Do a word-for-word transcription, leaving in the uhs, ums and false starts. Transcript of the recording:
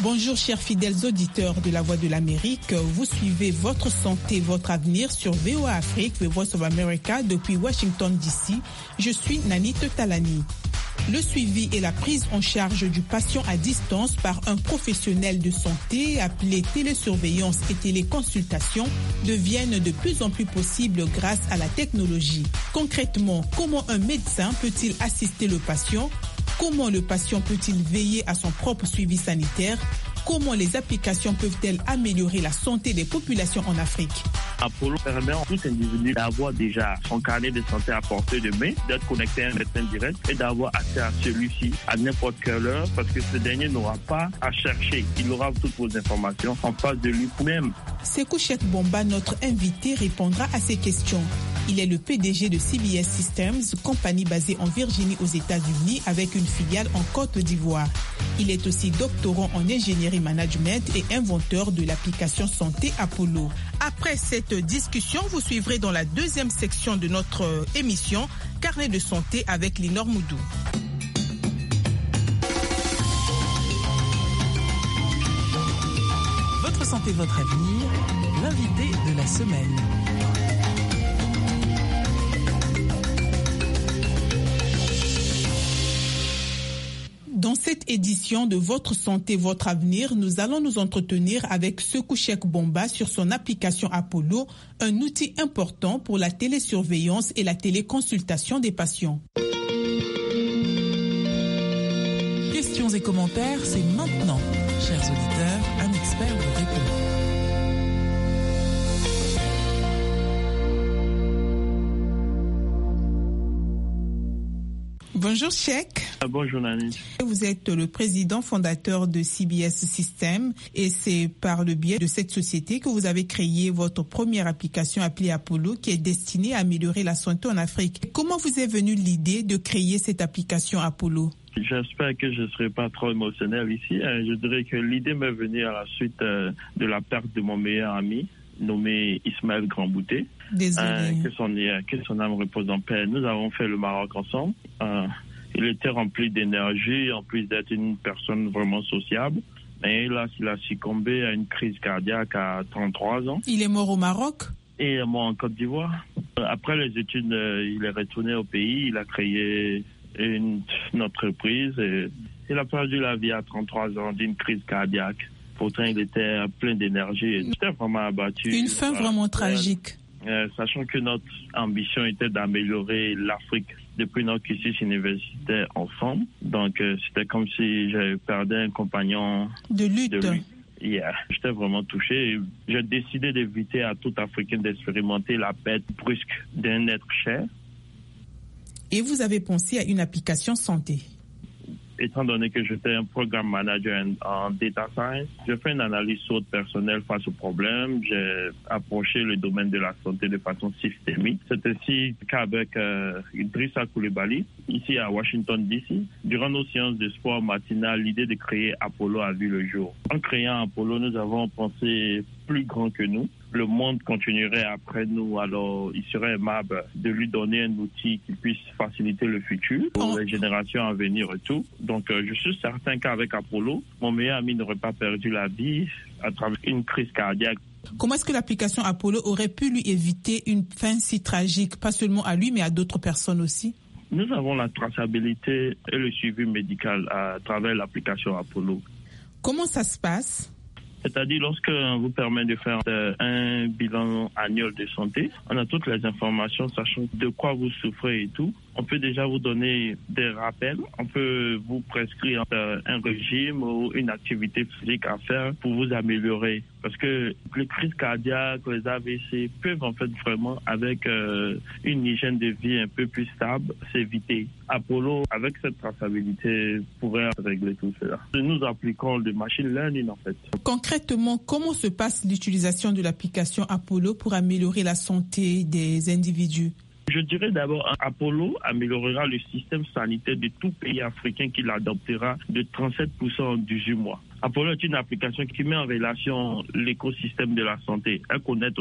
Bonjour chers fidèles auditeurs de la Voix de l'Amérique, vous suivez Votre Santé, Votre Avenir sur V O A Afrique, The Voice of America depuis Washington D C. Je suis Nanit Talani. Le suivi et la prise en charge du patient à distance par un professionnel de santé appelé télésurveillance et téléconsultation deviennent de plus en plus possibles grâce à la technologie. Concrètement, comment un médecin peut-il assister le patient ? Comment le patient peut-il veiller à son propre suivi sanitaire ? Comment les applications peuvent-elles améliorer la santé des populations en Afrique ? Apollo permet à tout individu d'avoir déjà son carnet de santé à portée de main, d'être connecté à un médecin direct et d'avoir accès à celui-ci à n'importe quelle heure parce que ce dernier n'aura pas à chercher. Il aura toutes vos informations en face de lui-même. Sékou Cheikh Bomba, notre invité, répondra à ces questions. Il est le P D G de C B S Systems, compagnie basée en Virginie aux États-Unis avec une filiale en Côte d'Ivoire. Il est aussi doctorant en ingénierie management et inventeur de l'application santé Apollo. Après cette discussion, vous suivrez dans la deuxième section de notre émission Carnet de santé avec Linor Moudou. Votre santé, votre avenir, l'invité de la semaine. Dans cette édition de Votre Santé, Votre Avenir, nous allons nous entretenir avec Sékou Cheikh Bomba sur son application Apollo, un outil important pour la télésurveillance et la téléconsultation des patients. Questions et commentaires, c'est maintenant. Chers auditeurs, un expert vous répond. Bonjour Cheikh. Bonjour Nani. Vous êtes le président fondateur de C B S Systems et c'est par le biais de cette société que vous avez créé votre première application appelée Apollo qui est destinée à améliorer la santé en Afrique. Comment vous est venue l'idée de créer cette application Apollo ? J'espère que je ne serai pas trop émotionnel ici. Je dirais que l'idée m'est venue à la suite de la perte de mon meilleur ami, nommé Ismaël Grandbouté. Désolé. Euh, que, son, que son âme repose en paix. Nous avons fait le Maroc ensemble. Euh, il était rempli d'énergie, en plus d'être une personne vraiment sociable. Et là, il a succombé à une crise cardiaque à trente-trois ans. Il est mort au Maroc ? Et mort en Côte d'Ivoire. Après les études, il est retourné au pays. Il a créé une, une entreprise. Et il a perdu la vie à trente-trois ans d'une crise cardiaque. Pourtant, il était plein d'énergie. Il était vraiment abattu. Une fin voilà. vraiment tragique. Euh, sachant que notre ambition était d'améliorer l'Afrique depuis notre cursus universitaire ensemble. Donc, euh, c'était comme si j'avais perdu un compagnon de lutte. De lutte. Yeah. J'étais vraiment touché. J'ai décidé d'éviter à tout Africain d'expérimenter la perte brusque d'un être cher. Et vous avez pensé à une application santé ? Étant donné que j'étais un programme manager en, en data science, j'ai fait une analyse SWOT personnelle face au problème. J'ai approché le domaine de la santé de façon systémique. C'est ainsi qu'avec euh, Idrissa Coulibaly, ici à Washington D C, durant nos séances de sport matinales, l'idée de créer Apollo a vu le jour. En créant Apollo, nous avons pensé plus grand que nous. Le monde continuerait après nous, alors il serait aimable de lui donner un outil qui puisse faciliter le futur pour les générations à venir et tout. Donc euh, je suis certain qu'avec Apollo, mon meilleur ami n'aurait pas perdu la vie à travers une crise cardiaque. Comment est-ce que l'application Apollo aurait pu lui éviter une fin si tragique, pas seulement à lui mais à d'autres personnes aussi ? Nous avons la traçabilité et le suivi médical à travers l'application Apollo. Comment ça se passe ? C'est-à-dire, lorsque vous permet de faire un bilan annuel de santé, on a toutes les informations, sachant de quoi vous souffrez et tout. On peut déjà vous donner des rappels. On peut vous prescrire un régime ou une activité physique à faire pour vous améliorer. Parce que les crises cardiaques, les A V C peuvent en fait vraiment, avec euh, une hygiène de vie un peu plus stable, s'éviter. Apollo, avec cette traçabilité, pourrait régler tout cela. Nous appliquons le machine learning en fait. Concrètement, comment se passe l'utilisation de l'application Apollo pour améliorer la santé des individus ? Je dirais d'abord, Apollo améliorera le système sanitaire de tout pays africain qui l'adoptera de trente-sept pour cent en dix-huit mois. Apollo est une application qui met en relation l'écosystème de la santé. Elle connecte